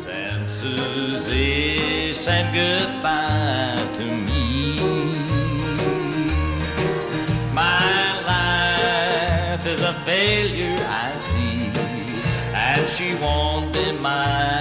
Since Susie said goodbye to me, my life is a failure, I see, and she won't be mine